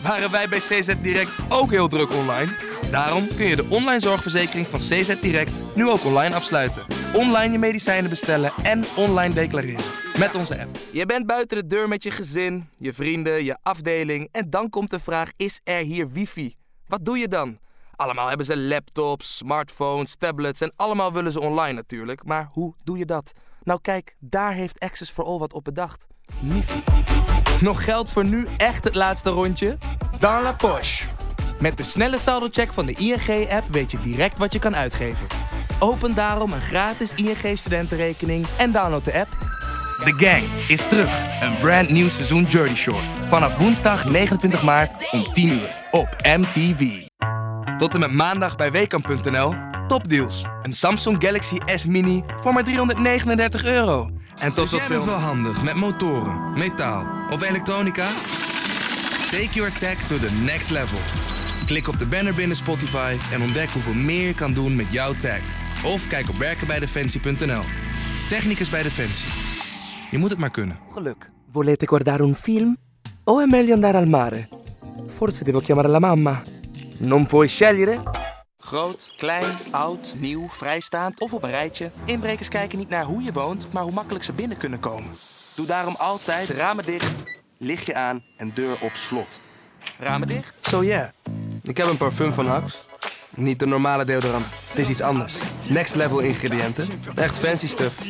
waren wij bij CZ Direct ook heel druk online. Daarom kun je de online zorgverzekering van CZ Direct nu ook online afsluiten. Online je medicijnen bestellen en online declareren. Met onze app. Je bent buiten de deur met je gezin, je vrienden, je afdeling. En dan komt de vraag, is er hier wifi? Wat doe je dan? Allemaal hebben ze laptops, smartphones, tablets en allemaal willen ze online natuurlijk. Maar hoe doe je dat? Nou kijk, daar heeft Access for All wat op bedacht. Mifi. Nog geld voor nu echt het laatste rondje? Dans la poche. Met de snelle saldocheck van de ING-app weet je direct wat je kan uitgeven. Open daarom een gratis ING-studentenrekening en download de app. The Gang is terug. Een brand nieuw seizoen Jersey Shore. Vanaf woensdag 29 maart om 10 uur op MTV. Tot en met maandag bij Weekamp.nl. Topdeals. Een Samsung Galaxy S Mini voor maar €339. En tot jij bent wel handig met motoren, metaal of elektronica? Take your tech to the next level. Klik op de banner binnen Spotify en ontdek hoeveel meer je kan doen met jouw tech. Of kijk op werkenbijdefensie.nl. Technicus bij Defensie. Je moet het maar kunnen. Geluk. Volete guardare un film? O è meglio andare al mare? Forse devo chiamare la mamma. Non puoi scegliere? Groot, klein, oud, nieuw, vrijstaand of op een rijtje. Inbrekers kijken niet naar hoe je woont, maar hoe makkelijk ze binnen kunnen komen. Doe daarom altijd ramen dicht, lichtje aan en deur op slot. Ramen dicht? So yeah. Ik heb een parfum van Axe. Niet de normale deodorant. Het is iets anders. Next level ingrediënten. Echt fancy stuff.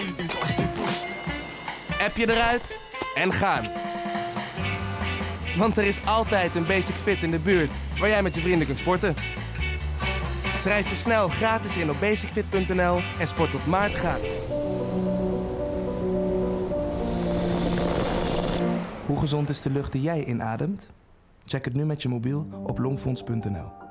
Appje eruit en gaan. Want er is altijd een Basic Fit in de buurt waar jij met je vrienden kunt sporten. Schrijf je snel gratis in op basicfit.nl en sport tot maart gratis. Hoe gezond is de lucht die jij inademt? Check het nu met je mobiel op longfonds.nl.